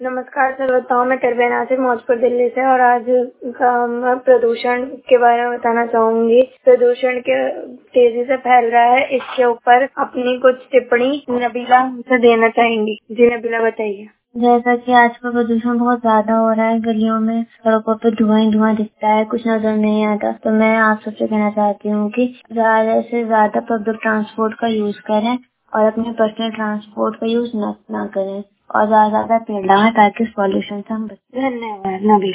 नमस्कार सर, बताओ। मैं टरबिया नासिर मौजपुर दिल्ली से और आज मैं प्रदूषण के बारे में बताना चाहूंगी। प्रदूषण के तेजी से फैल रहा है, इसके ऊपर अपनी कुछ टिप्पणी नबीला हमसे देना चाहेंगी। जी नबीला, बताइए। जैसा कि आजकल प्रदूषण बहुत ज्यादा हो रहा है, गलियों में सड़कों पे धुआं ही धुआं दिखता है, कुछ नजर नहीं आता। तो मैं आप सबसे कहना चाहती हूँ कि ज्यादा से ज्यादा पब्लिक ट्रांसपोर्ट का यूज करें और अपने पर्सनल ट्रांसपोर्ट का यूज ना करें और ज्यादा पेड़ लगाएं ताकि इस पॉल्यूशन से हम बचें। धन्यवाद नबीला।